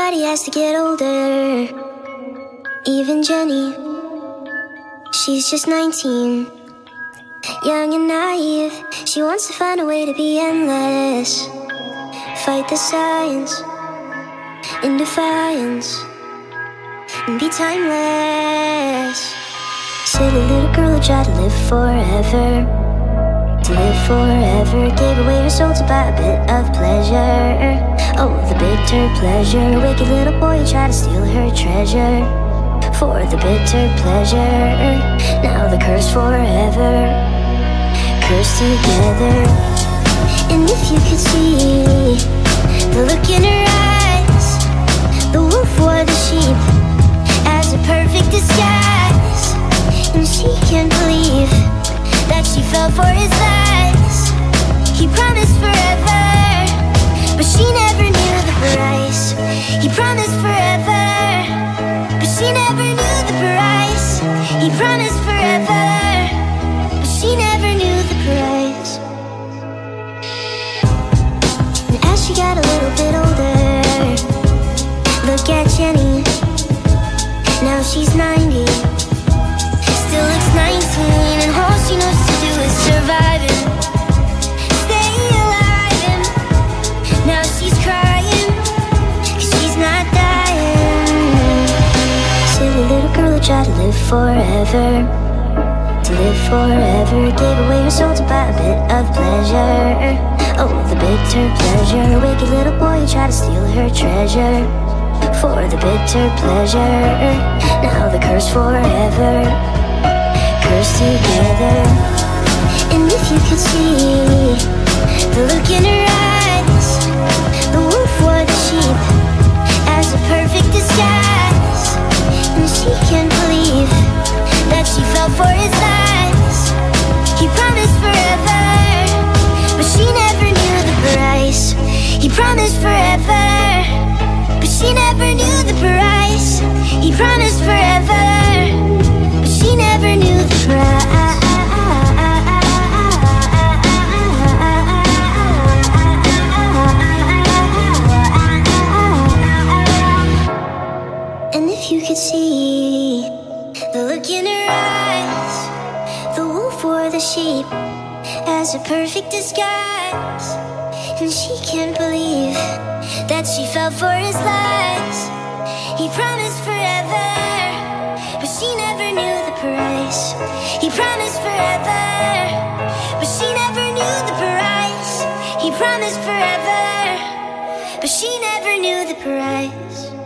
Everybody has to get older. Even Jenny, she's just 19. Young and naive, she wants to find a way to be endless. Fight the science in defiance and be timeless. Silly little girl who tried to live forever. To live forever, gave away her soul to buy a bit of pleasure. Oh, the bitter pleasure. Wicked little boy who tried to steal her treasure. For the bitter pleasure. Now the curse forever. Cursed together. And if you could see the look in her eyes, the wolf wore the sheep as a perfect disguise. And she can't believe that she fell for his lies. He promised forever, but she never knew the price. He promised forever, but she never knew the price. He promised forever, but she never knew the price. And as she got a little bit older, look at Jenny, now she's 90. Still looks 19, and all she knows to do is surviving, stay alive. And now she's crying, 'cause she's not dying. Silly little girl who tried to live forever. To live forever, gave away her soul to buy a bit of pleasure. Oh, the bitter pleasure. Wicked little boy who tried to steal her treasure. For the bitter pleasure. Now the curse forever. Cursed together. And if you could see the look in her eyes, the wolf wore the sheep as a perfect disguise. And she can't believe that she fell for his lies. He promised forever, but she never knew the price. He promised forever, but she never knew the price. He promised forever, but she never knew the price. And if you could see the look in her eyes, the wolf wore the sheep as a perfect disguise. And she can't believe that she fell for his lies. He promised forever, but she never knew the price. He promised forever, but she never knew the price. He promised forever, but she never knew the price.